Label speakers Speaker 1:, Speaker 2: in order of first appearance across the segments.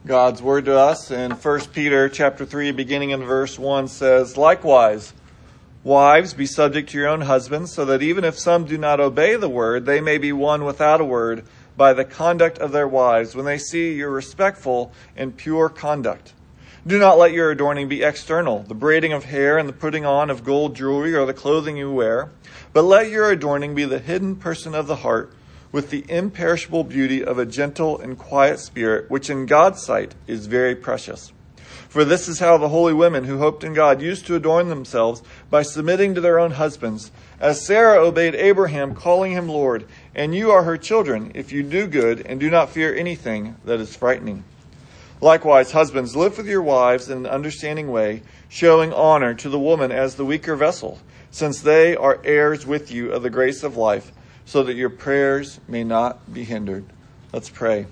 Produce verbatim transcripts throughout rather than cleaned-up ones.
Speaker 1: God's word to us in First Peter chapter three, beginning in verse one, says, "Likewise, wives, be subject to your own husbands, so that even if some do not obey the word, they may be won without a word by the conduct of their wives, when they see your respectful and pure conduct. Do not let your adorning be external, the braiding of hair and the putting on of gold jewelry or the clothing you wear, but let your adorning be the hidden person of the heart, with the imperishable beauty of a gentle and quiet spirit, which in God's sight is very precious. For this is how the holy women who hoped in God used to adorn themselves, by submitting to their own husbands, as Sarah obeyed Abraham, calling him Lord, and you are her children, if you do good and do not fear anything that is frightening. Likewise, husbands, live with your wives in an understanding way, showing honor to the woman as the weaker vessel, since they are heirs with you of the grace of life, so that your prayers may not be hindered." Let's pray.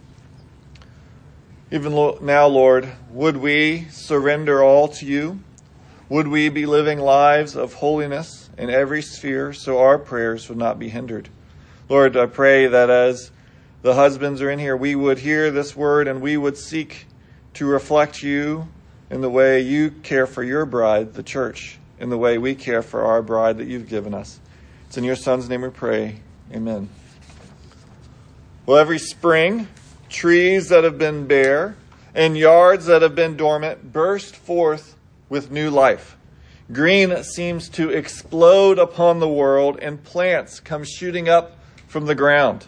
Speaker 1: Even now, Lord, would we surrender all to you? Would we be living lives of holiness in every sphere, so our prayers would not be hindered? Lord, I pray that as the husbands are in here, we would hear this word and we would seek to reflect you in the way you care for your bride, the church, in the way we care for our bride that you've given us. It's in your Son's name we pray. Amen. Well, every spring, trees that have been bare and yards that have been dormant burst forth with new life. Green seems to explode upon the world, and plants come shooting up from the ground.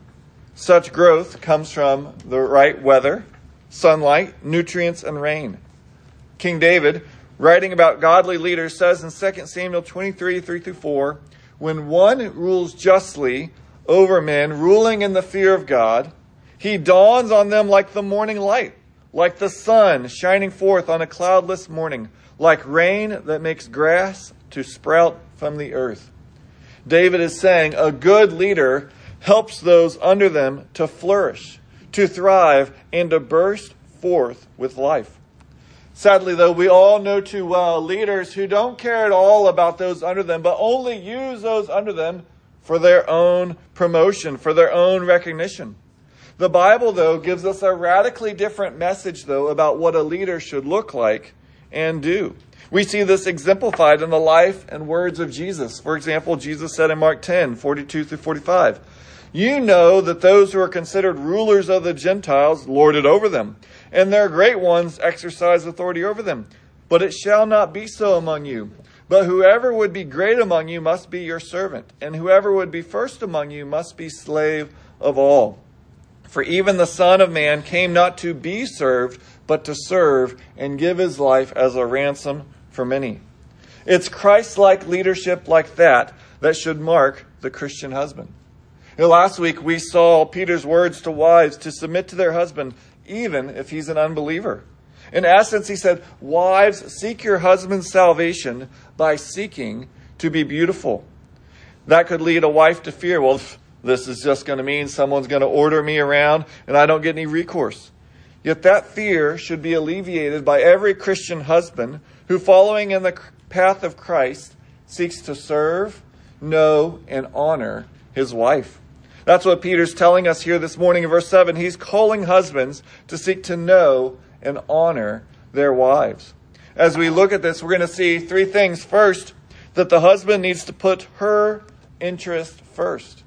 Speaker 1: Such growth comes from the right weather, sunlight, nutrients, and rain. King David, writing about godly leaders, says in Second Samuel twenty-three, three through four, "When one rules justly over men, ruling in the fear of God, he dawns on them like the morning light, like the sun shining forth on a cloudless morning, like rain that makes grass to sprout from the earth." David is saying a good leader helps those under them to flourish, to thrive, and to burst forth with life. Sadly, though, we all know too well leaders who don't care at all about those under them, but only use those under them for their own promotion, for their own recognition. The Bible, though, gives us a radically different message, though, about what a leader should look like and do. We see this exemplified in the life and words of Jesus. For example, Jesus said in Mark ten, forty-two through forty-five, "You know that those who are considered rulers of the Gentiles lord it over them, and their great ones exercise authority over them. But it shall not be so among you. But whoever would be great among you must be your servant, and whoever would be first among you must be slave of all. For even the Son of Man came not to be served, but to serve and give his life as a ransom for many." It's Christ-like leadership like that that should mark the Christian husband. You know, last week we saw Peter's words to wives to submit to their husband, even if he's an unbeliever. In essence, he said, wives, seek your husband's salvation by seeking to be beautiful. That could lead a wife to fear, well, this is just going to mean someone's going to order me around and I don't get any recourse. Yet that fear should be alleviated by every Christian husband who, following in the path of Christ, seeks to serve, know, and honor his wife. That's what Peter's telling us here this morning in verse seven. He's calling husbands to seek to know and honor their wives. As we look at this, we're going to see three things. First, that the husband needs to put her interest first.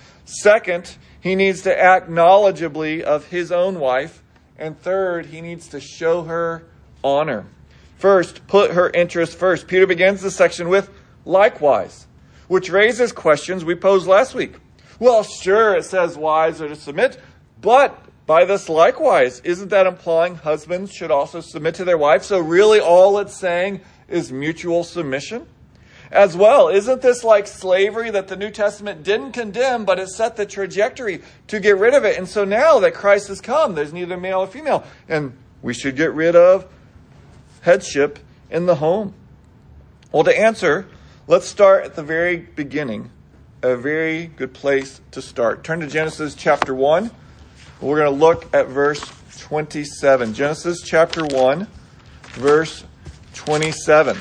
Speaker 1: Second, he needs to act knowledgeably of his own wife. And third, he needs to show her honor. First, put her interest first. Peter begins this section with likewise, which raises questions we posed last week. Well, sure, it says wives are to submit, but by this likewise, isn't that implying husbands should also submit to their wives? So really all it's saying is mutual submission? As well, isn't this like slavery that the New Testament didn't condemn, but it set the trajectory to get rid of it? And so now that Christ has come, there's neither male or female, and we should get rid of headship in the home. Well, to answer, let's start at the very beginning. A very good place to start. Turn to Genesis chapter one. We're going to look at verse twenty-seven. Genesis chapter one, verse twenty-seven.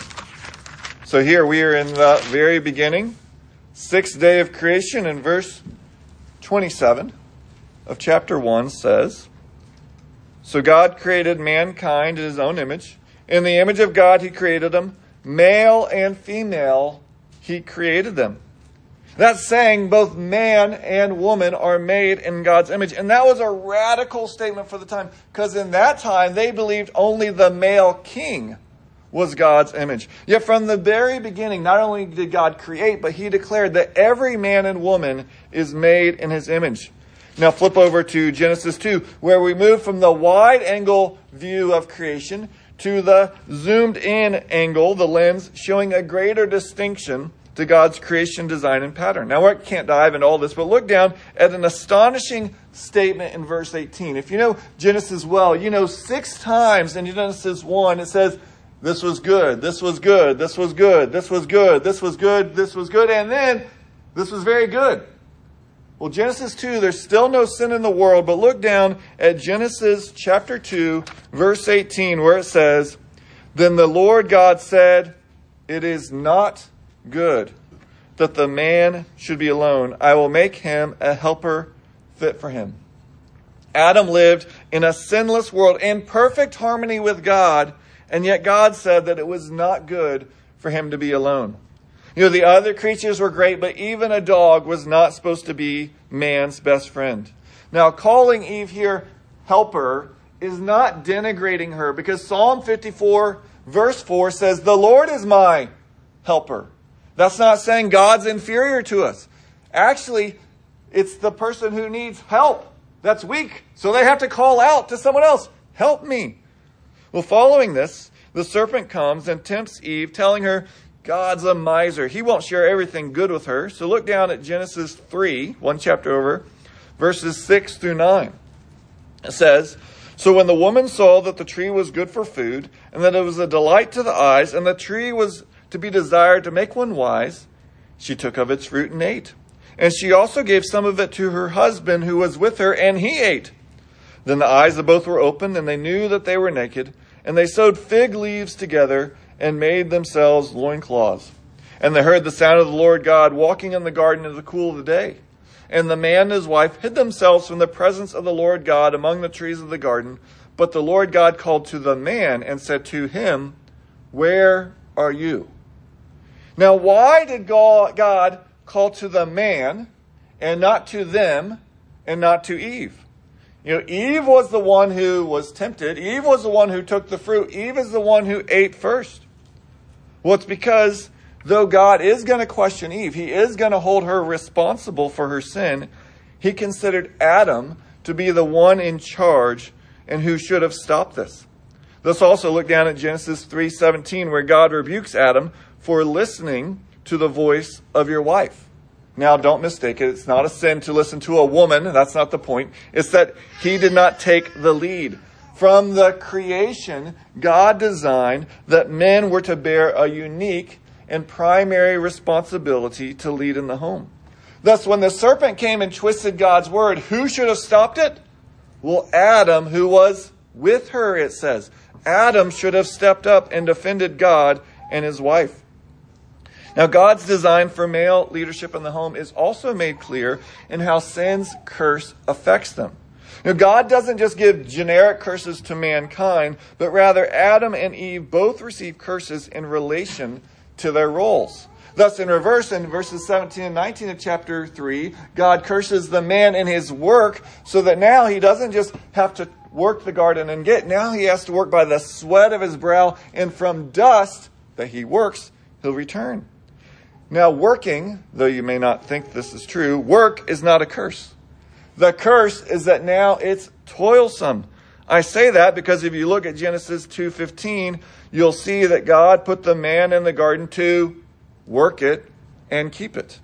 Speaker 1: So here we are in the very beginning, sixth day of creation, and verse twenty-seven of chapter one says, So God created mankind in his own image. In the image of God, he created them. Male and female, he created them. That's saying both man and woman are made in God's image. And that was a radical statement for the time, because in that time, they believed only the male king was God's image. Yet from the very beginning, not only did God create, but he declared that every man and woman is made in his image. Now flip over to Genesis two, where we move from the wide-angle view of creation to the zoomed-in angle, the lens, showing a greater distinction to God's creation design and pattern. Now, I can't dive into all this, but look down at an astonishing statement in verse eighteen. If you know Genesis well, you know six times in Genesis one, it says, this was good, this was good, this was good, this was good, this was good, this was good, and then this was very good. Well, Genesis two, there's still no sin in the world, but look down at Genesis chapter two, verse eighteen, where it says, then the Lord God said, it is not good that the man should be alone. I will make him a helper fit for him. Adam lived in a sinless world in perfect harmony with God, and yet God said that it was not good for him to be alone. You know, the other creatures were great, but even a dog was not supposed to be man's best friend. Now, calling Eve here helper is not denigrating her, because Psalm fifty-four, verse four says, the Lord is my helper. That's not saying God's inferior to us. Actually, it's the person who needs help that's weak. So they have to call out to someone else, help me. Well, following this, the serpent comes and tempts Eve, telling her, God's a miser. He won't share everything good with her. So look down at Genesis three, one chapter over, verses six through nine. It says, so when the woman saw that the tree was good for food, and that it was a delight to the eyes, and the tree was to be desired to make one wise, she took of its fruit and ate. And she also gave some of it to her husband who was with her, and he ate. Then the eyes of both were opened, and they knew that they were naked, and they sewed fig leaves together, and made themselves loincloths. And they heard the sound of the Lord God walking in the garden in the cool of the day. And the man and his wife hid themselves from the presence of the Lord God among the trees of the garden. But the Lord God called to the man and said to him, where are you? Now, why did God call to the man and not to them and not to Eve? You know, Eve was the one who was tempted. Eve was the one who took the fruit. Eve is the one who ate first. Well, it's because though God is going to question Eve, he is going to hold her responsible for her sin, he considered Adam to be the one in charge and who should have stopped this. Let's also look down at Genesis three seventeen, where God rebukes Adam for listening to the voice of your wife. Now, don't mistake it. It's not a sin to listen to a woman. That's not the point. It's that he did not take the lead. From the creation, God designed that men were to bear a unique and primary responsibility to lead in the home. Thus, when the serpent came and twisted God's word, who should have stopped it? Well, Adam, who was with her, it says. Adam should have stepped up and defended God and his wife. Now, God's design for male leadership in the home is also made clear in how sin's curse affects them. Now, God doesn't just give generic curses to mankind, but rather Adam and Eve both receive curses in relation to their roles. Thus, in reverse, in verses seventeen and nineteen of chapter three, God curses the man in his work so that now he doesn't just have to work the garden and get, now he has to work by the sweat of his brow, and from dust that he works, he'll return. Now, working, though you may not think this is true, work is not a curse. The curse is that now it's toilsome. I say that because if you look at Genesis two fifteen, you'll see that God put the man in the garden to work it and keep it.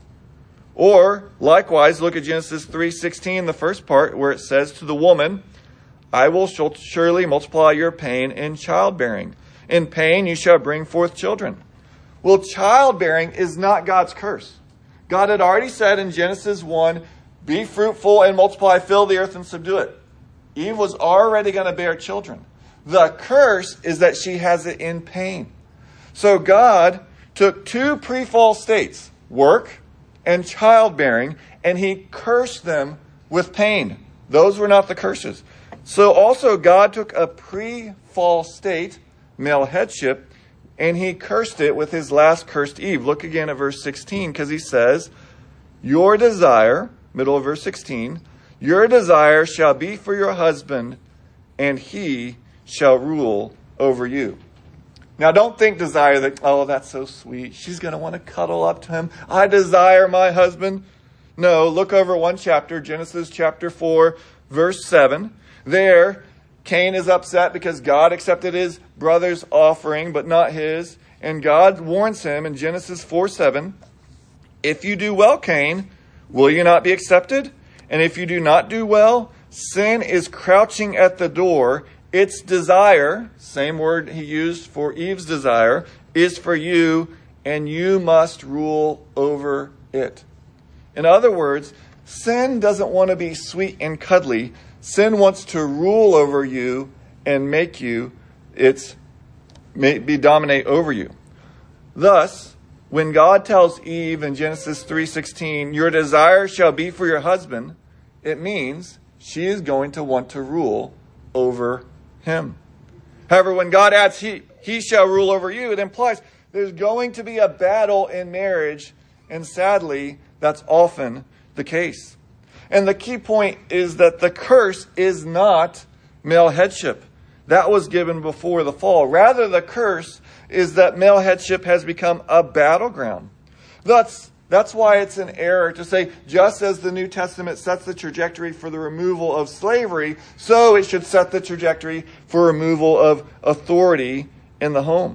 Speaker 1: Or, likewise, look at Genesis three sixteen, the first part, where it says to the woman, I will surely multiply your pain in childbearing. In pain you shall bring forth children. Well, childbearing is not God's curse. God had already said in Genesis one, be fruitful and multiply, fill the earth and subdue it. Eve was already going to bear children. The curse is that she has it in pain. So God took two pre-fall states, work and childbearing, and he cursed them with pain. Those were not the curses. So also God took a pre-fall state, male headship, and he cursed it with his last cursed Eve. Look again at verse sixteen, because he says, your desire, middle of verse sixteen, your desire shall be for your husband, and he shall rule over you. Now don't think desire that, oh, that's so sweet. She's going to want to cuddle up to him. I desire my husband. No, look over one chapter, Genesis chapter four, verse seven. There, Cain is upset because God accepted his brother's offering, but not his. And God warns him in Genesis four seven, if you do well, Cain, will you not be accepted? And if you do not do well, sin is crouching at the door. Its desire, same word he used for Eve's desire, is for you, and you must rule over it. In other words, sin doesn't want to be sweet and cuddly. Sin wants to rule over you and make you its may be dominate over you. Thus, when God tells Eve in Genesis three sixteen, your desire shall be for your husband, it means she is going to want to rule over him. However, when God adds he, he shall rule over you, it implies there's going to be a battle in marriage, and sadly, that's often the case. And the key point is that the curse is not male headship. That was given before the fall. Rather, the curse is that male headship has become a battleground. That's, that's why it's an error to say, just as the New Testament sets the trajectory for the removal of slavery, so it should set the trajectory for removal of authority in the home.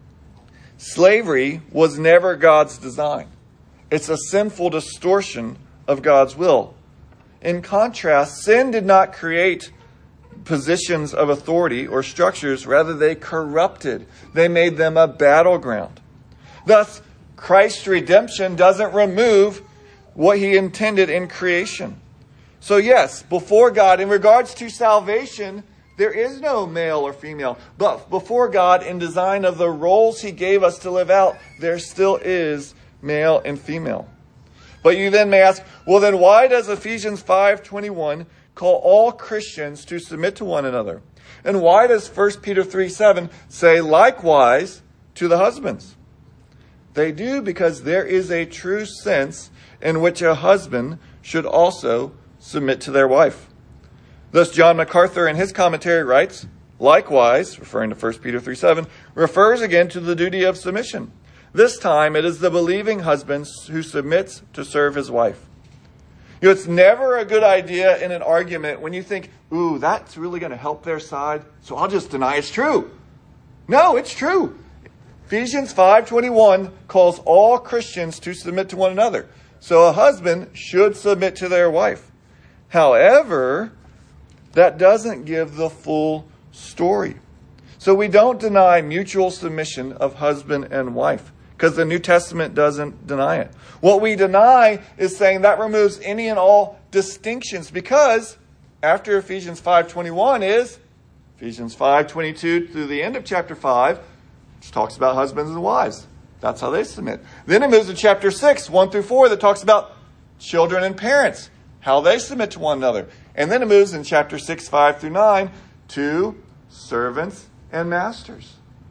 Speaker 1: Slavery was never God's design. It's a sinful distortion of God's will. In contrast, sin did not create positions of authority or structures. Rather, they corrupted. They made them a battleground. Thus, Christ's redemption doesn't remove what he intended in creation. So yes, before God, in regards to salvation, there is no male or female. But before God, in design of the roles he gave us to live out, there still is male and female. But you then may ask, well then why does Ephesians five twenty-one call all Christians to submit to one another? And why does First Peter three seven say likewise to the husbands? They do because there is a true sense in which a husband should also submit to their wife. Thus John MacArthur in his commentary writes, likewise, referring to First Peter three seven, refers again to the duty of submission. This time it is the believing husband who submits to serve his wife. You know, it's never a good idea in an argument when you think, ooh, that's really going to help their side, so I'll just deny it's true. No, it's true. Ephesians five twenty-one calls all Christians to submit to one another. So a husband should submit to their wife. However, that doesn't give the full story. So we don't deny mutual submission of husband and wife, because the New Testament doesn't deny it. What we deny is saying that removes any and all distinctions, because after Ephesians five twenty-one is Ephesians five twenty-two through the end of chapter five, which talks about husbands and wives. That's how they submit. Then it moves to chapter six, one through four, that talks about children and parents, how they submit to one another. And then it moves in chapter six, five through nine to servants and masters.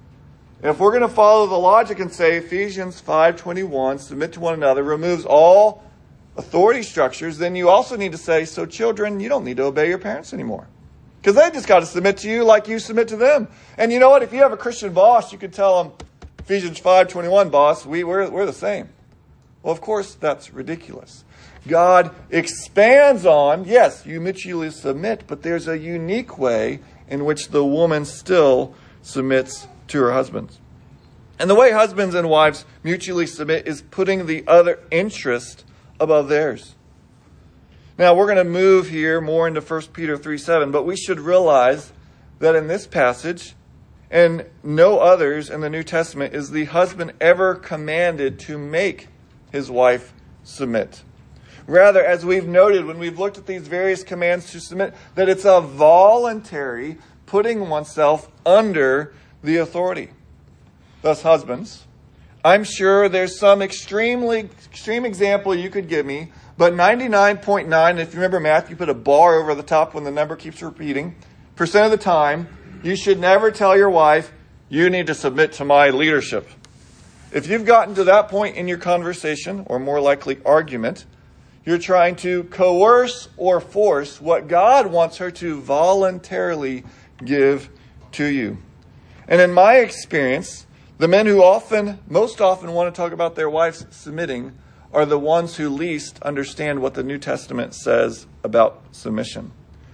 Speaker 1: If we're going to follow the logic and say Ephesians five twenty-one, submit to one another, removes all authority structures, then you also need to say, so children, you don't need to obey your parents anymore. Because they just got to submit to you like you submit to them. And you know what? If you have a Christian boss, you could tell them, Ephesians five twenty-one, boss, we, we're, we're the same. Well, of course, that's ridiculous. God expands on, yes, you mutually submit, but there's a unique way in which the woman still submits to her husbands. And the way husbands and wives mutually submit is putting the other interest above theirs. Now, we're going to move here more into First Peter three seven, but we should realize that in this passage, and no others in the New Testament, is the husband ever commanded to make his wife submit. Rather, as we've noted when we've looked at these various commands to submit, that it's a voluntary putting oneself under the authority. Thus, husbands, I'm sure there's some extremely extreme example you could give me, but ninety-nine point nine, if you remember math, you put a bar over the top when the number keeps repeating. percent of the time, you should never tell your wife, you need to submit to my leadership. If you've gotten to that point in your conversation, or more likely argument, you're trying to coerce or force what God wants her to voluntarily give to you. And in my experience, the men who often, most often want to talk about their wives submitting are the ones who least understand what the New Testament says about submission.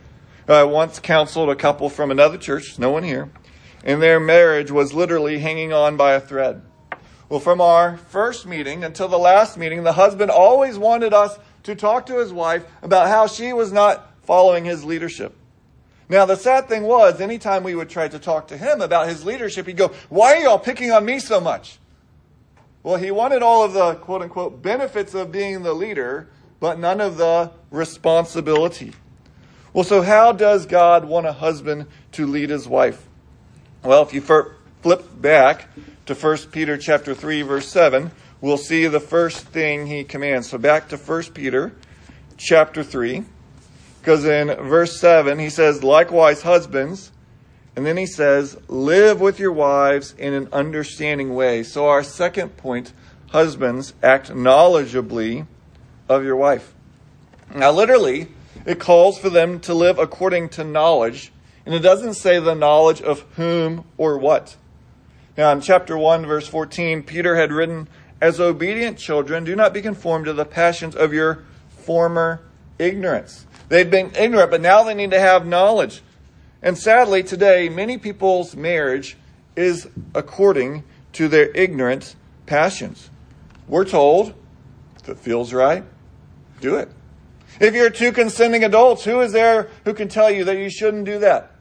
Speaker 1: I once counseled a couple from another church, no one here, and their marriage was literally hanging on by a thread. Well, from our first meeting until the last meeting, the husband always wanted us to talk to his wife about how she was not following his leadership. Now, the sad thing was, anytime we would try to talk to him about his leadership, he'd go, why are y'all picking on me so much? Well, he wanted all of the quote-unquote benefits of being the leader, but none of the responsibility. Well, so how does God want a husband to lead his wife? Well, if you flip back to First Peter chapter three, verse seven, we'll see the first thing he commands. So back to First Peter chapter three, because in verse seven, he says, likewise, husbands, and then he says, live with your wives in an understanding way. So our second point, husbands, act knowledgeably of your wife. Now, literally, it calls for them to live according to knowledge, and it doesn't say the knowledge of whom or what. Now, in chapter one, verse fourteen, Peter had written, as obedient children, do not be conformed to the passions of your former ignorance. They'd been ignorant, but now they need to have knowledge. And sadly, today, many people's marriage is according to their ignorant passions. We're told, if it feels right, do it. If you're two consenting adults, who is there who can tell you that you shouldn't do that?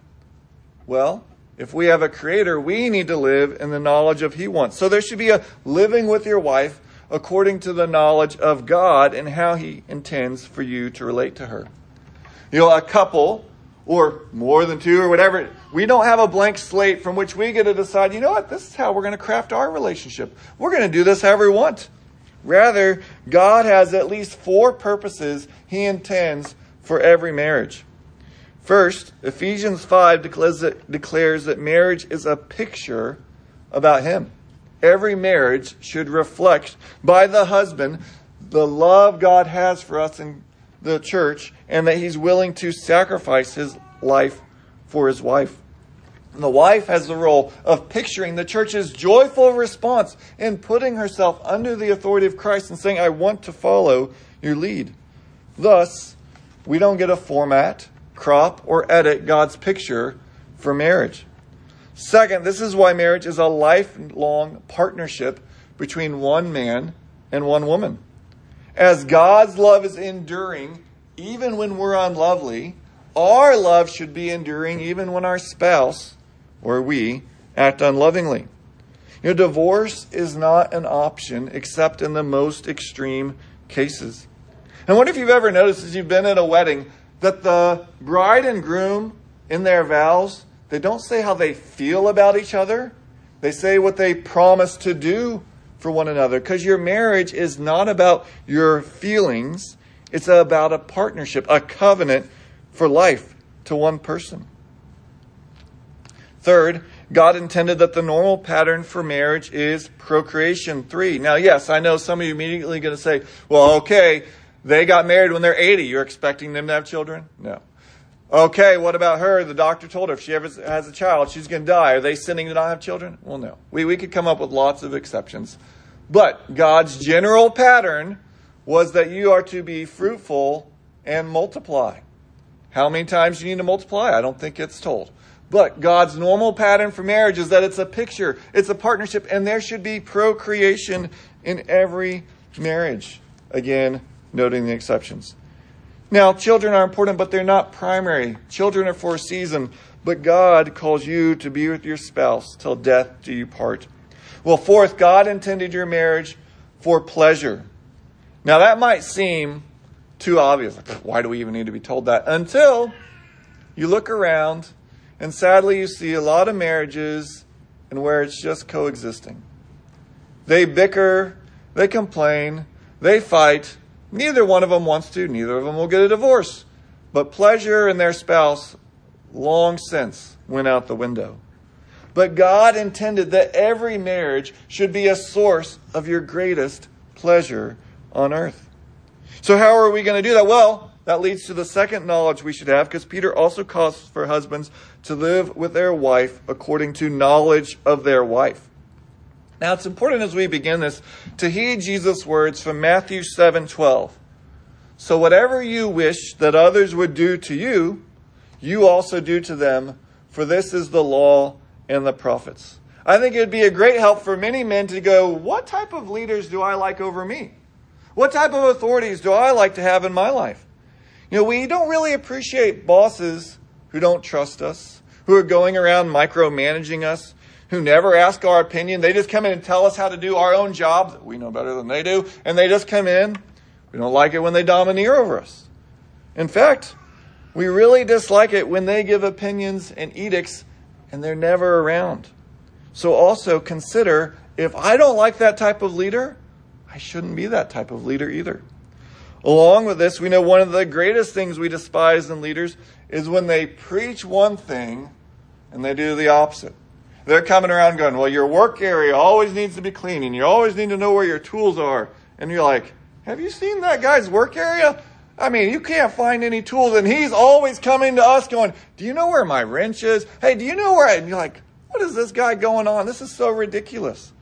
Speaker 1: Well, if we have a creator, we need to live in the knowledge of he wants. So there should be a living with your wife according to the knowledge of God and how he intends for you to relate to her. You know, a couple, or more than two, or whatever, we don't have a blank slate from which we get to decide, you know what, this is how we're going to craft our relationship. We're going to do this however we want. Rather, God has at least four purposes he intends for every marriage. First, Ephesians five declares that, declares that marriage is a picture about him. Every marriage should reflect by the husband the love God has for us in the church and that he's willing to sacrifice his life for his wife. And the wife has the role of picturing the church's joyful response in putting herself under the authority of Christ and saying, I want to follow your lead. Thus, we don't get a format, crop, or edit God's picture for marriage. Second, this is why marriage is a lifelong partnership between one man and one woman. As God's love is enduring, even when we're unlovely, our love should be enduring even when our spouse or we act unlovingly. You know, divorce is not an option except in the most extreme cases. And what if you've ever noticed as you've been at a wedding that the bride and groom in their vows, they don't say how they feel about each other. They say what they promise to do for one another. Because your marriage is not about your feelings. It's about a partnership, a covenant for life to one person. Third, God intended that the normal pattern for marriage is procreation. Three. Now, yes, I know some of you immediately going to say, well, okay, they got married when they're eighty. You're expecting them to have children? No. Okay, what about her? The doctor told her if she ever has a child, she's going to die. Are they sinning to not have children? Well, no. We, we could come up with lots of exceptions. But God's general pattern was that you are to be fruitful and multiply. How many times do you need to multiply? I don't think it's told. But God's normal pattern for marriage is that it's a picture, it's a partnership, and there should be procreation in every marriage. Again, noting the exceptions. Now, children are important, but they're not primary. Children are for a season, but God calls you to be with your spouse till death do you part. Well, fourth, God intended your marriage for pleasure. Now, that might seem too obvious. Like, why do we even need to be told that? Until you look around and sadly you see a lot of marriages and where it's just coexisting. They bicker, they complain, they fight. Neither one of them wants to. Neither of them will get a divorce. But pleasure in their spouse long since went out the window. But God intended that every marriage should be a source of your greatest pleasure on earth. So how are we going to do that? Well, that leads to the second knowledge we should have, because Peter also calls for husbands to live with their wife according to knowledge of their wife. Now, it's important as we begin this to heed Jesus' words from Matthew seven twelve. So whatever you wish that others would do to you, you also do to them, for this is the law and the prophets. I think it would be a great help for many men to go, what type of leaders do I like over me? What type of authorities do I like to have in my life? You know, we don't really appreciate bosses who don't trust us, who are going around micromanaging us, who never ask our opinion. They just come in and tell us how to do our own job that we know better than they do, and they just come in. We don't like it when they domineer over us. In fact, we really dislike it when they give opinions and edicts and they're never around. So also consider, if I don't like that type of leader, I shouldn't be that type of leader either. Along with this, we know one of the greatest things we despise in leaders is when they preach one thing and they do the opposite. They're coming around going, well, your work area always needs to be clean and you always need to know where your tools are. And you're like, have you seen that guy's work area? I mean, you can't find any tools, and he's always coming to us going, do you know where my wrench is? Hey, do you know where I... And you're like, what is this guy going on? This is so ridiculous.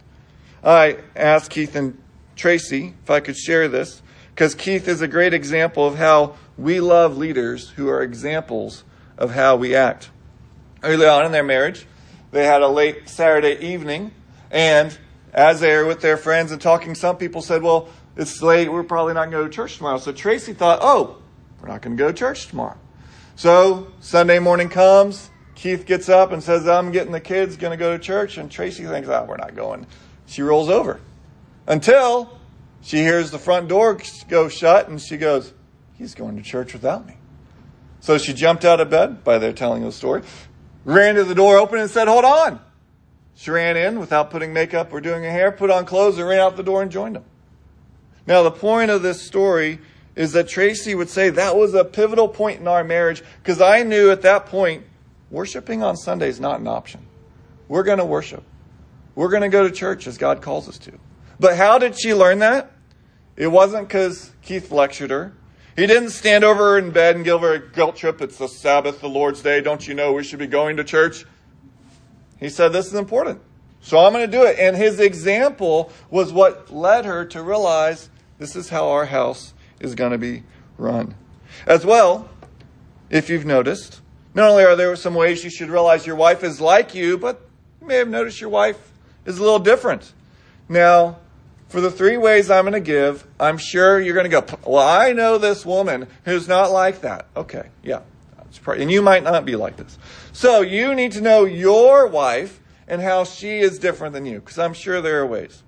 Speaker 1: I asked Keith and Tracy if I could share this, because Keith is a great example of how we love leaders who are examples of how we act. Early on in their marriage, they had a late Saturday evening, and as they were with their friends and talking, some people said, well, it's late, we're probably not going to go to church tomorrow. So Tracy thought, oh, we're not going to go to church tomorrow. So Sunday morning comes, Keith gets up and says, I'm getting the kids, going to go to church. And Tracy thinks, oh, we're not going. She rolls over until she hears the front door go shut, and she goes, he's going to church without me. So she jumped out of bed, by their telling the story, ran to the door open and said, hold on. She ran in without putting makeup or doing her hair, put on clothes, and ran out the door and joined him. Now, the point of this story is that Tracy would say that was a pivotal point in our marriage, because I knew at that point, worshiping on Sunday is not an option. We're going to worship. We're going to go to church as God calls us to. But how did she learn that? It wasn't because Keith lectured her. He didn't stand over her in bed and give her a guilt trip. It's the Sabbath, the Lord's day. Don't you know we should be going to church? He said, this is important, so I'm going to do it. And his example was what led her to realize this is how our house is going to be run. As well, if you've noticed, not only are there some ways you should realize your wife is like you, but you may have noticed your wife is a little different. Now, for the three ways I'm going to give, I'm sure you're going to go, well, I know this woman who's not like that. Okay, yeah. And you might not be like this. So you need to know your wife and how she is different than you, because I'm sure there are ways.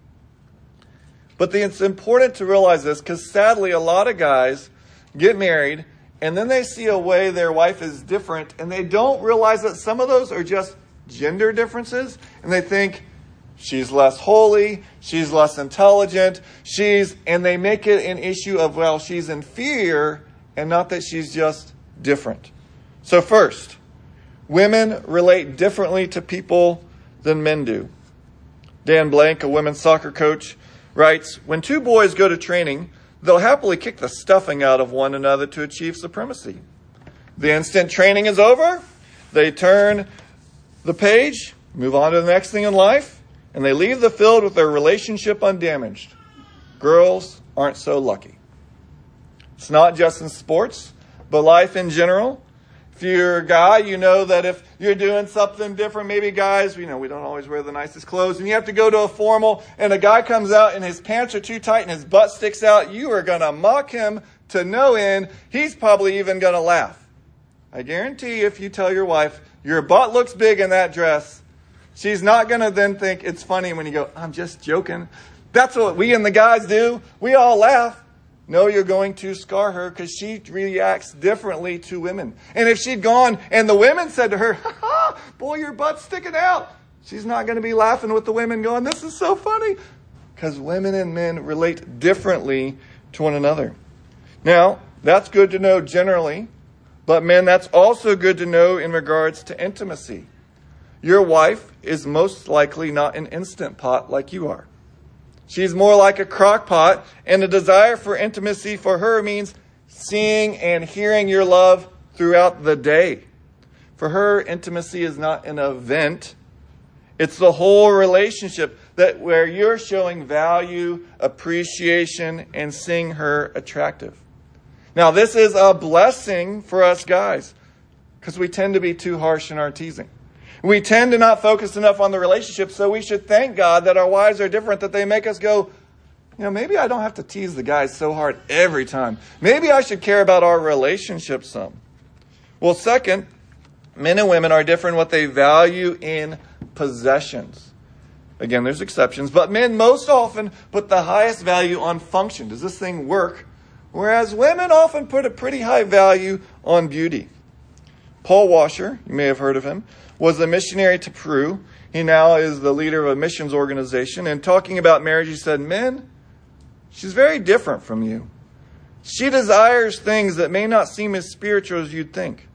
Speaker 1: But the, it's important to realize this, because sadly a lot of guys get married and then they see a way their wife is different, and they don't realize that some of those are just gender differences, and they think she's less holy, she's less intelligent, she's, and they make it an issue of, well, she's inferior, and not that she's just different. So first, women relate differently to people than men do. Dan Blank, a women's soccer coach, writes, when two boys go to training, they'll happily kick the stuffing out of one another to achieve supremacy. The instant training is over, they turn the page, move on to the next thing in life, and they leave the field with their relationship undamaged. Girls aren't so lucky. It's not just in sports, but life in general. If you're a guy, you know that if you're doing something different, maybe guys, you know, we don't always wear the nicest clothes, and you have to go to a formal, and a guy comes out and his pants are too tight and his butt sticks out, you are going to mock him to no end. He's probably even going to laugh. I guarantee you, if you tell your wife, your butt looks big in that dress, she's not going to then think it's funny when you go, I'm just joking. That's what we and the guys do. We all laugh. No, you're going to scar her, because she reacts differently to women. And if she'd gone and the women said to her, ha ha, boy, your butt's sticking out, she's not going to be laughing with the women going, this is so funny. Because women and men relate differently to one another. Now, that's good to know generally, But men, that's also good to know in regards to intimacy. Your wife is most likely not an Instant Pot like you are. She's more like a crock pot, and a desire for intimacy for her means seeing and hearing your love throughout the day. For her, intimacy is not an event. It's the whole relationship that where you're showing value, appreciation, and seeing her attractive. Now, this is a blessing for us guys because we tend to be too harsh in our teasing. We tend to not focus enough on the relationship, so we should thank God that our wives are different, that they make us go, you know, maybe I don't have to tease the guys so hard every time. Maybe I should care about our relationship some. Well, second, men and women are different in what they value in possessions. Again, there's exceptions, but men most often put the highest value on function. Does this thing work? Whereas women often put a pretty high value on beauty. Paul Washer, you may have heard of him, was a missionary to Peru. He now is the leader of a missions organization. And talking about marriage, he said, men, she's very different from you. She desires things that may not seem as spiritual as you'd think.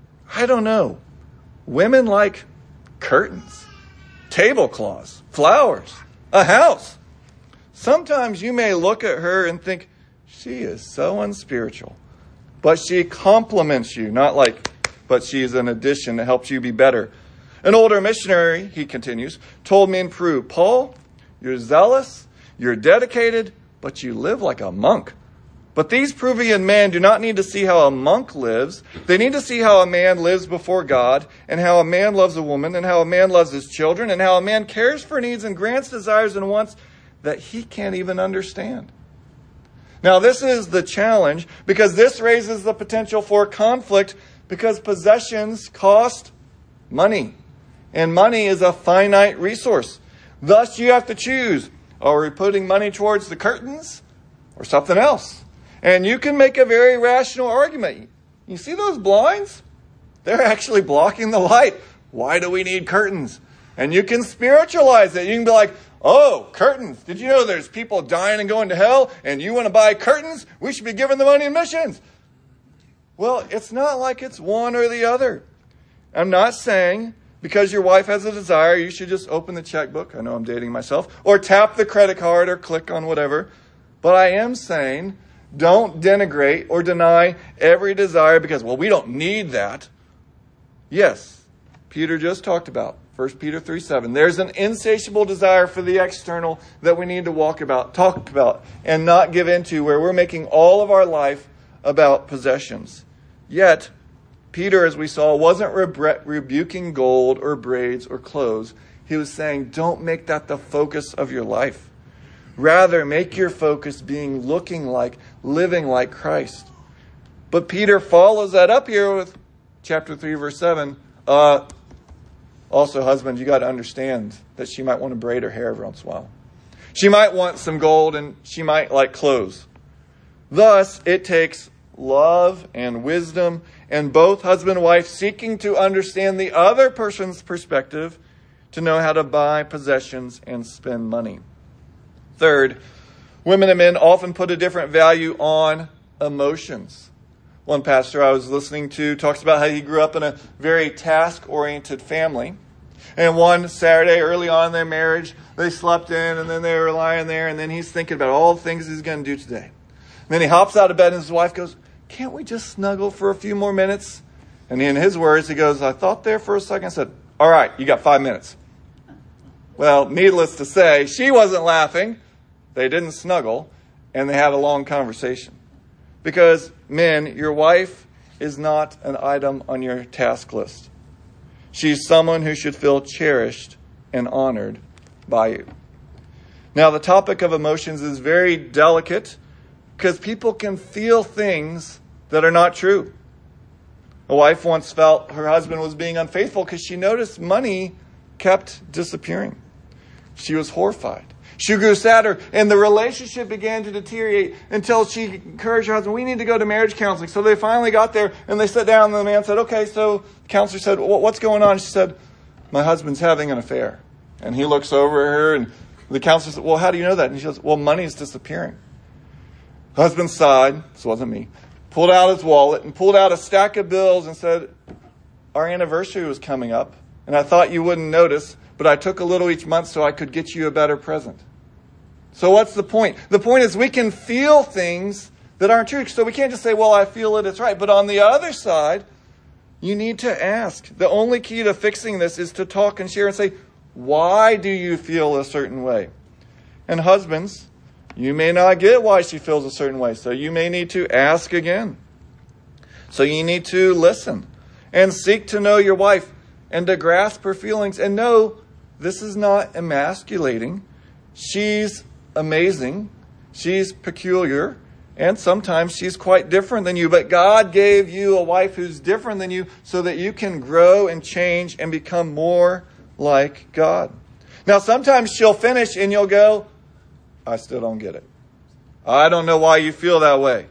Speaker 1: I don't know. Women like curtains, tablecloths, flowers, a house. Sometimes you may look at her and think, she is so unspiritual. But she compliments you, not like, but she's an addition that helps you be better. An older missionary, he continues, told me in Peru, Paul, you're zealous, you're dedicated, but you live like a monk. But these Peruvian men do not need to see how a monk lives. They need to see how a man lives before God, and how a man loves a woman, and how a man loves his children, and how a man cares for needs and grants desires and wants that he can't even understand. Now, this is the challenge, because this raises the potential for conflict, because possessions cost money, and money is a finite resource. Thus, you have to choose, are we putting money towards the curtains or something else? And you can make a very rational argument. You see those blinds? They're actually blocking the light. Why do we need curtains? And you can spiritualize it. You can be like, oh, curtains. Did you know there's people dying and going to hell, and you want to buy curtains? We should be giving the money in missions. Well, it's not like it's one or the other. I'm not saying because your wife has a desire, you should just open the checkbook. I know I'm dating myself. Or tap the credit card or click on whatever. But I am saying don't denigrate or deny every desire because, well, we don't need that. Yes, Peter just talked about. First Peter three seven. There's an insatiable desire for the external that we need to walk about, talk about, and not give into, where we're making all of our life about possessions. Yet, Peter, as we saw, wasn't rebu- rebuking gold or braids or clothes. He was saying, don't make that the focus of your life. Rather, make your focus being looking like, living like Christ. But Peter follows that up here with chapter three, verse seven. Uh, also, husbands, you got to understand that she might want to braid her hair every once in a while. She might want some gold, and she might like clothes. Thus, it takes love and wisdom, and both husband and wife seeking to understand the other person's perspective to know how to buy possessions and spend money. Third, women and men often put a different value on emotions. One pastor I was listening to talks about how he grew up in a very task-oriented family. And one Saturday early on in their marriage, they slept in, and then they were lying there, and then he's thinking about all the things he's going to do today. And then he hops out of bed, and his wife goes, can't we just snuggle for a few more minutes? And in his words, he goes, I thought there for a second. I said, all right, you got five minutes. Well, needless to say, she wasn't laughing. They didn't snuggle, and they had a long conversation. Because, men, your wife is not an item on your task list. She's someone who should feel cherished and honored by you. Now, the topic of emotions is very delicate because people can feel things that are not true. A wife once felt her husband was being unfaithful because she noticed money kept disappearing. She was horrified. She grew sadder, and the relationship began to deteriorate until she encouraged her husband, we need to go to marriage counseling. So they finally got there, and they sat down, and the man said, okay, so the counselor said, well, what's going on? She said, my husband's having an affair. And he looks over at her, and the counselor said, well, how do you know that? And she says, well, money is disappearing. Husband sighed, this wasn't me, pulled out his wallet and pulled out a stack of bills and said, our anniversary was coming up, and I thought you wouldn't notice, but I took a little each month so I could get you a better present. So what's the point? The point is we can feel things that aren't true. So we can't just say, well, I feel it, it's right. But on the other side, you need to ask. The only key to fixing this is to talk and share and say, why do you feel a certain way? And husbands, you may not get why she feels a certain way. So you may need to ask again. So you need to listen and seek to know your wife and to grasp her feelings and know this is not emasculating. She's amazing. She's peculiar. And sometimes she's quite different than you. But God gave you a wife who's different than you so that you can grow and change and become more like God. Now, sometimes she'll finish and you'll go, I still don't get it. I don't know why you feel that way.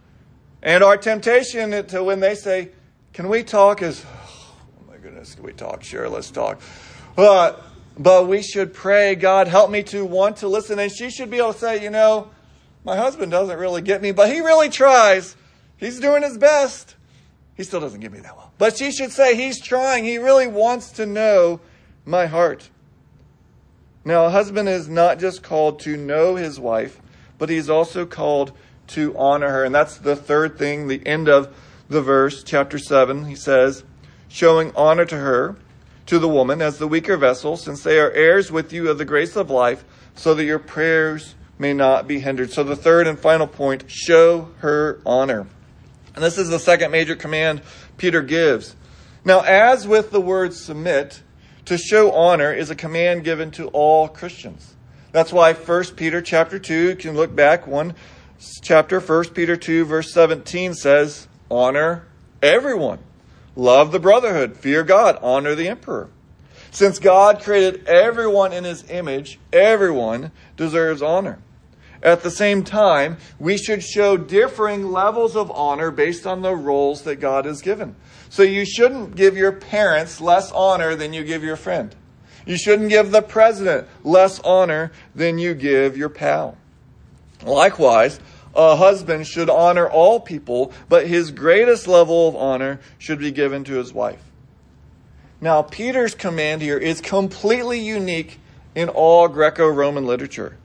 Speaker 1: And our temptation to when they say, can we talk is, oh my goodness, can we talk? Sure, let's talk. But, but we should pray, God, help me to want to listen. And she should be able to say, you know, my husband doesn't really get me, but he really tries. He's doing his best. He still doesn't get me that well. But she should say, he's trying. He really wants to know my heart. Now, a husband is not just called to know his wife, but he's also called to honor her. And that's the third thing, the end of the verse, chapter seven. He says, showing honor to her, to the woman, as the weaker vessel, since they are heirs with you of the grace of life, so that your prayers may not be hindered. So the third and final point, show her honor. And this is the second major command Peter gives. Now, as with the word submit, to show honor is a command given to all Christians. That's why First Peter chapter two, you can look back one chapter, First Peter two, verse seventeen says, honor everyone. Love the brotherhood. Fear God. Honor the emperor. Since God created everyone in his image, everyone deserves honor. At the same time, we should show differing levels of honor based on the roles that God has given. So you shouldn't give your parents less honor than you give your friend. You shouldn't give the president less honor than you give your pal. Likewise, a husband should honor all people, but his greatest level of honor should be given to his wife. Now, Peter's command here is completely unique in all Greco-Roman literature.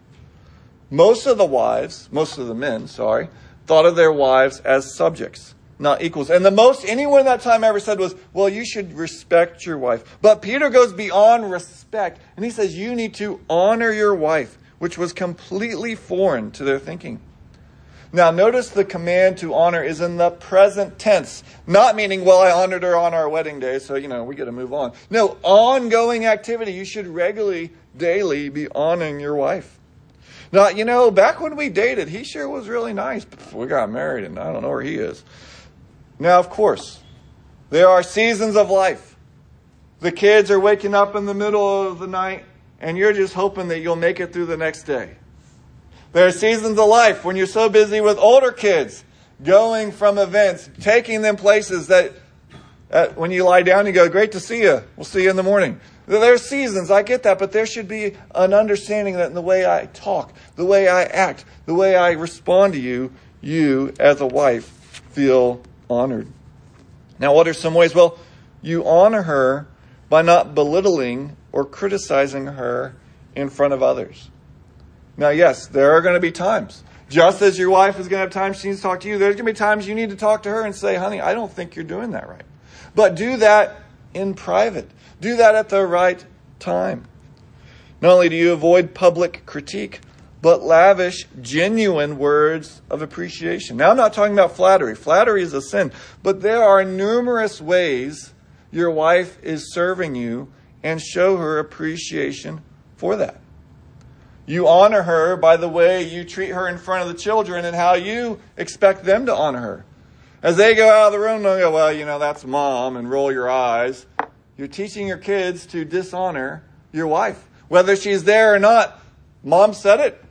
Speaker 1: Most of the wives, most of the men, sorry, thought of their wives as subjects, not equals. And the most anyone at that time ever said was, well, you should respect your wife. But Peter goes beyond respect, and he says you need to honor your wife, which was completely foreign to their thinking. Now, notice the command to honor is in the present tense. Not meaning, well, I honored her on our wedding day, so, you know, we got to move on. No, ongoing activity. You should regularly, daily be honoring your wife. Now, you know, back when we dated, he sure was really nice. But we got married, and I don't know where he is. Now, of course, there are seasons of life. The kids are waking up in the middle of the night, and you're just hoping that you'll make it through the next day. There are seasons of life when you're so busy with older kids, going from events, taking them places that uh, when you lie down, you go, great to see you. We'll see you in the morning. There are seasons, I get that, but there should be an understanding that in the way I talk, the way I act, the way I respond to you, you as a wife feel honored. Now, what are some ways? Well, you honor her by not belittling or criticizing her in front of others. Now, yes, there are going to be times. Just as your wife is going to have times she needs to talk to you, there's going to be times you need to talk to her and say, honey, I don't think you're doing that right. But do that in private. Do that at the right time. Not only do you avoid public critique, but lavish, genuine words of appreciation. Now, I'm not talking about flattery. Flattery is a sin. But there are numerous ways your wife is serving you, and show her appreciation for that. You honor her by the way you treat her in front of the children and how you expect them to honor her. As they go out of the room, they'll go, well, you know, that's mom, and roll your eyes. You're teaching your kids to dishonor your wife. Whether she's there or not, mom said it.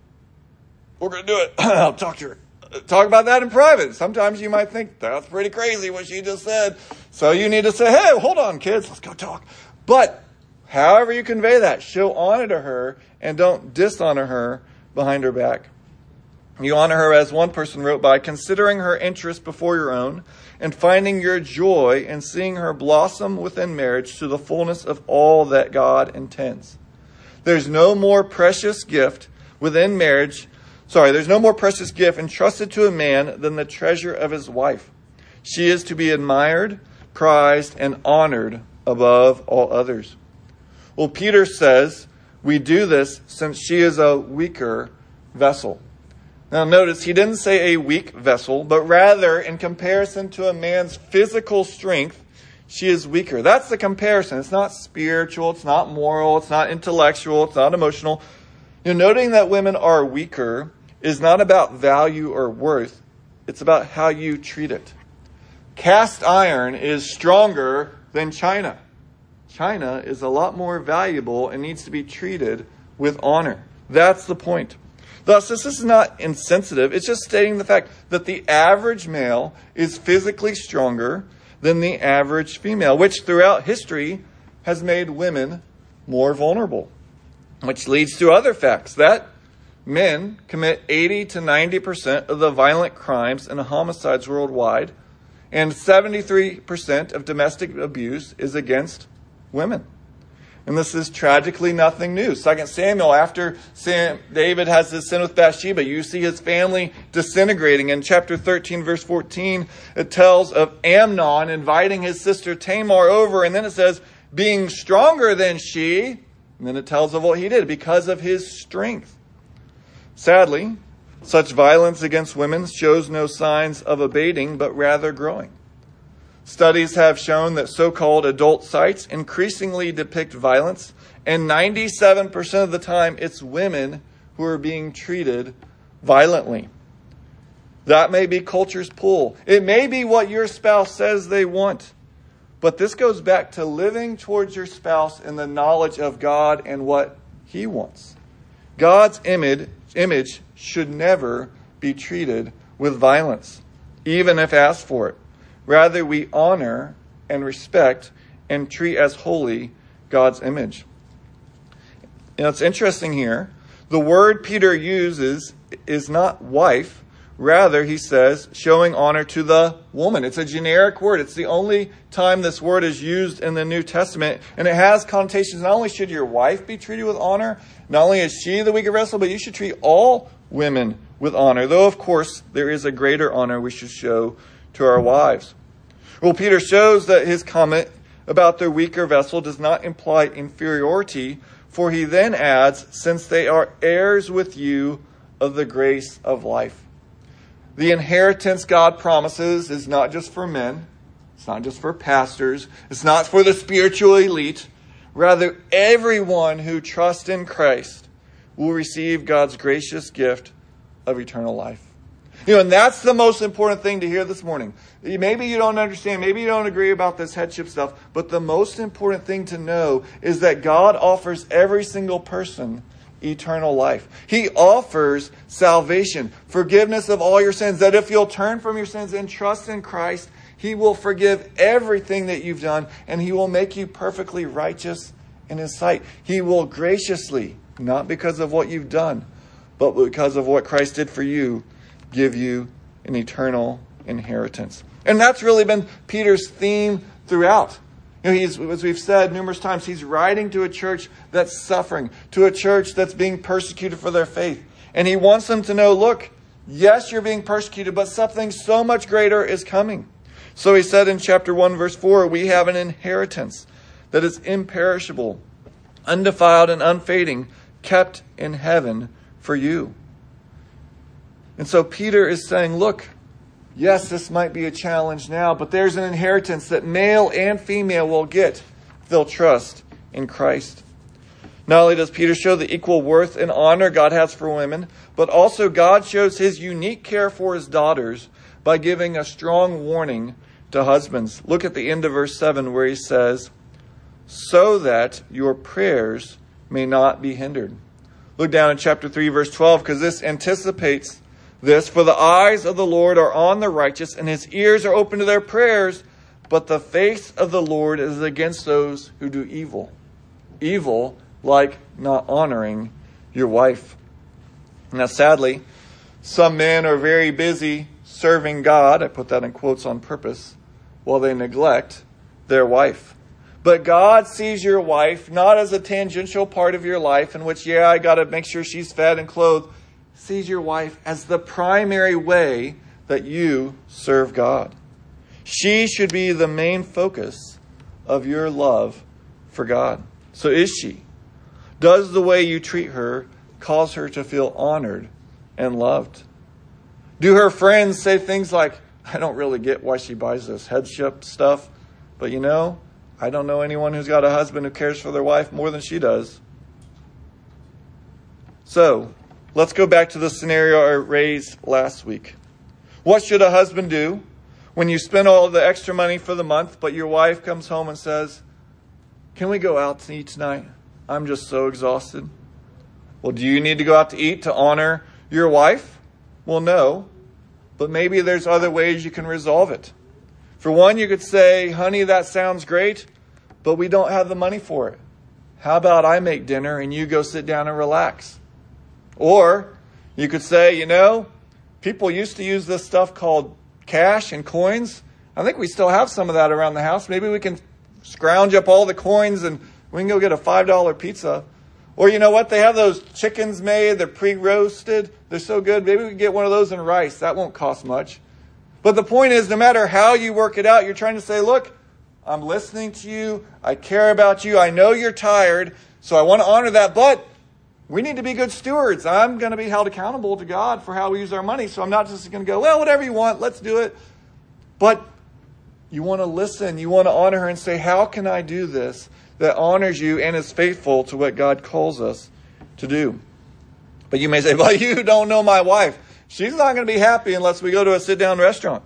Speaker 1: We're going to do it. I'll talk to her. Talk about that in private. Sometimes you might think, that's pretty crazy what she just said. So you need to say, hey, hold on, kids. Let's go talk. But however you convey that, show honor to her and don't dishonor her behind her back. You honor her, as one person wrote, by considering her interest before your own and finding your joy in seeing her blossom within marriage to the fullness of all that God intends. There's no more precious gift within marriage. Sorry, there's no more precious gift entrusted to a man than the treasure of his wife. She is to be admired, prized, and honored above all others. Well, Peter says we do this since she is a weaker vessel. Now notice, he didn't say a weak vessel, but rather in comparison to a man's physical strength, she is weaker. That's the comparison. It's not spiritual, it's not moral, it's not intellectual, it's not emotional. You know, noting that women are weaker is not about value or worth. It's about how you treat it. Cast iron is stronger than china. China is a lot more valuable and needs to be treated with honor. That's the point. Thus, this is not insensitive. It's just stating the fact that the average male is physically stronger than the average female, which throughout history has made women more vulnerable. Which leads to other facts that men commit eighty to ninety percent of the violent crimes and homicides worldwide, and seventy-three percent of domestic abuse is against women. And this is tragically nothing new. Second Samuel, after Sam, David has his sin with Bathsheba, you see his family disintegrating. In chapter thirteen, verse fourteen, it tells of Amnon inviting his sister Tamar over, and then it says, being stronger than she, and then it tells of what he did because of his strength. Sadly, such violence against women shows no signs of abating, but rather growing. Studies have shown that so-called adult sites increasingly depict violence, and ninety-seven percent of the time it's women who are being treated violently. That may be culture's pull. It may be what your spouse says they want. But this goes back to living towards your spouse in the knowledge of God and what He wants. God's image, image should never be treated with violence, even if asked for it. Rather, we honor and respect and treat as holy God's image. You know, it's interesting here. The word Peter uses is not wife. Rather, he says, showing honor to the woman. It's a generic word. It's the only time this word is used in the New Testament. And it has connotations. Not only should your wife be treated with honor, not only is she the weaker vessel, but you should treat all women with honor. Though, of course, there is a greater honor we should show to our wives. Well, Peter shows that his comment about their weaker vessel does not imply inferiority, for he then adds, since they are heirs with you of the grace of life. The inheritance God promises is not just for men. It's not just for pastors. It's not for the spiritual elite. Rather, everyone who trusts in Christ will receive God's gracious gift of eternal life. You know, and that's the most important thing to hear this morning. Maybe you don't understand. Maybe you don't agree about this headship stuff. But the most important thing to know is that God offers every single person eternal life. He offers salvation, forgiveness of all your sins. That if you'll turn from your sins and trust in Christ, He will forgive everything that you've done. And He will make you perfectly righteous in His sight. He will graciously, not because of what you've done, but because of what Christ did for you, give you an eternal inheritance. And that's really been Peter's theme throughout. You know, he's, as we've said numerous times, he's writing to a church that's suffering, to a church that's being persecuted for their faith. And he wants them to know, look, yes, you're being persecuted, but something so much greater is coming. So he said in chapter one, verse four, we have an inheritance that is imperishable, undefiled and unfading, kept in heaven for you. And so Peter is saying, look, yes, this might be a challenge now, but there's an inheritance that male and female will get if they'll trust in Christ. Not only does Peter show the equal worth and honor God has for women, but also God shows His unique care for His daughters by giving a strong warning to husbands. Look at the end of verse seven where he says, so that your prayers may not be hindered. Look down in chapter three, verse twelve, because this anticipates this. For the eyes of the Lord are on the righteous, and His ears are open to their prayers, but the face of the Lord is against those who do evil. Evil like not honoring your wife. Now, sadly, Some men are very busy serving God, I put that in quotes on purpose, while they neglect their wife. But God sees your wife not as a tangential part of your life in which, yeah, I got to make sure she's fed and clothed. Sees your wife as the primary way that you serve God. She should be the main focus of your love for God. So is she? Does the way you treat her cause her to feel honored and loved? Do her friends say things like, I don't really get why she buys this headship stuff, but you know, I don't know anyone who's got a husband who cares for their wife more than she does. So, let's go back to the scenario I raised last week. What should a husband do when you spend all the extra money for the month, but your wife comes home and says, can we go out to eat tonight? I'm just so exhausted. Well, do you need to go out to eat to honor your wife? Well, no. But maybe there's other ways you can resolve it. For one, you could say, honey, that sounds great, but we don't have the money for it. How about I make dinner and you go sit down and relax? Or you could say, you know, people used to use this stuff called cash and coins. I think we still have some of that around the house. Maybe we can scrounge up all the coins and we can go get a five dollar pizza. Or you know what? They have those chickens made. They're pre-roasted. They're so good. Maybe we can get one of those in rice. That won't cost much. But the point is, no matter how you work it out, you're trying to say, look, I'm listening to you. I care about you. I know you're tired. So I want to honor that. But we need to be good stewards. I'm going to be held accountable to God for how we use our money. So I'm not just going to go, well, whatever you want, let's do it. But you want to listen. You want to honor her and say, how can I do this that honors you and is faithful to what God calls us to do? But you may say, well, you don't know my wife. She's not going to be happy unless we go to a sit-down restaurant.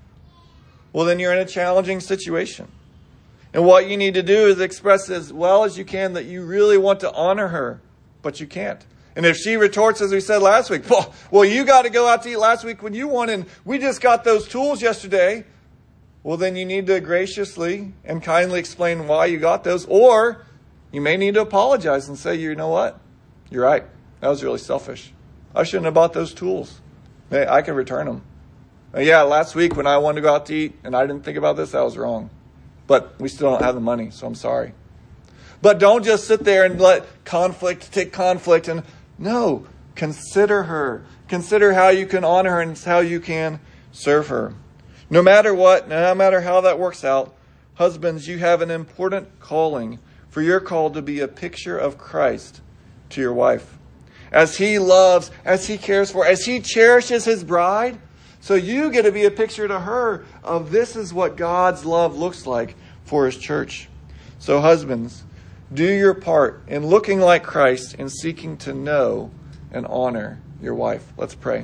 Speaker 1: Well, then you're in a challenging situation. And what you need to do is express as well as you can that you really want to honor her, but you can't. And if she retorts, as we said last week, well, well you got to go out to eat last week when you wanted, and we just got those tools yesterday. Well, then you need to graciously and kindly explain why you got those. Or you may need to apologize and say, you know what? You're right. That was really selfish. I shouldn't have bought those tools. Hey, I can return them. Yeah, last week when I wanted to go out to eat and I didn't think about this, that was wrong. But we still don't have the money, so I'm sorry. But don't just sit there and let conflict take conflict. And no, consider her. Consider how you can honor her and how you can serve her. No matter what, no matter how that works out, husbands, you have an important calling, for you're called to be a picture of Christ to your wife. As he loves, as he cares for, as he cherishes his bride, so you get to be a picture to her of this is what God's love looks like for his church. So husbands, do your part in looking like Christ and seeking to know and honor your wife. Let's pray.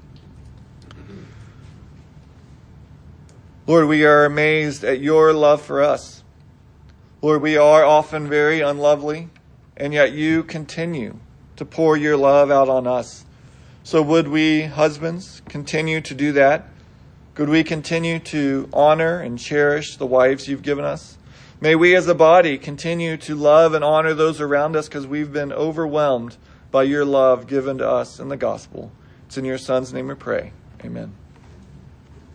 Speaker 1: Lord, we are amazed at your love for us. Lord, we are often very unlovely, and yet you continue to pour your love out on us. So would we, husbands, continue to do that? Could we continue to honor and cherish the wives you've given us? May we as a body continue to love and honor those around us because we've been overwhelmed by your love given to us in the gospel. It's in your Son's name we pray. Amen.